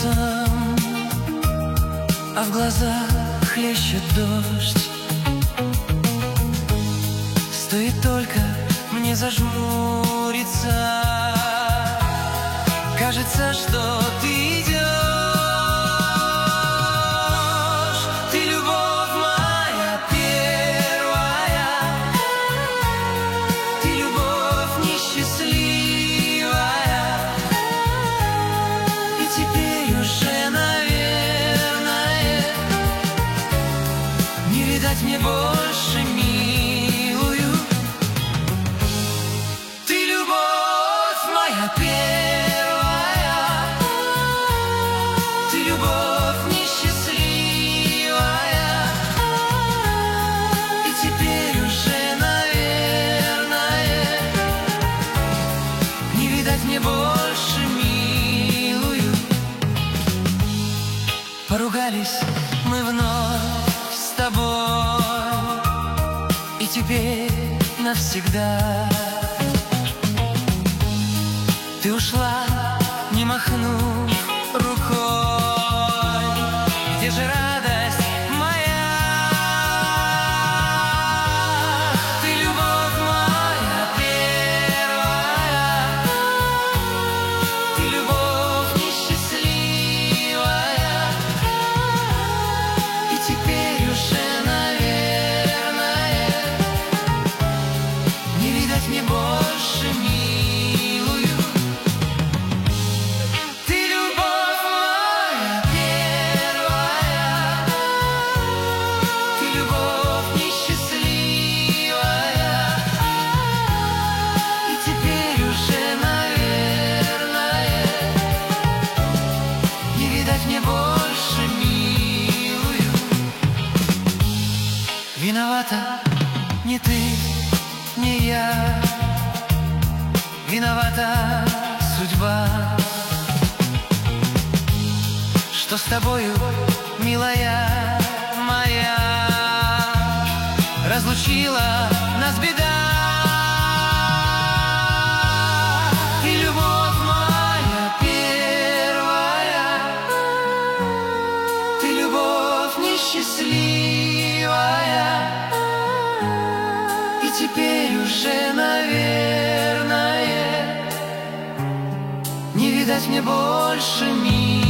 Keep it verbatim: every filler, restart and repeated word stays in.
солнцем, а в глазах хлещет дождь. Стоит только мне зажмуриться, кажется, что ты идешь. Ты любовь моя первая, ты любовь несчастливая, и теперь уже, наверное, не видать мне больше милую. Ты любовь моя первая, ты любовь несчастливая, и теперь уже, наверное, не видать мне больше милую. Поругались мы вновь с тобой, и теперь навсегда. Ты ушла, не махнув рукой. Где же радость моя? Ты любовь моя первая, ты любовь несчастливая, и теперь уже, наверное, не видать мне больше милую. Ты любовь моя первая, ты любовь несчастливая, и теперь уже, наверное, не видать мне больше милую. Виновата не ты, не я, виновата судьба, что с тобою, милая моя, разлучила нас беда. Ты любовь моя первая, ты любовь несчастливая, и теперь уже, наверное, не видать мне больше мира.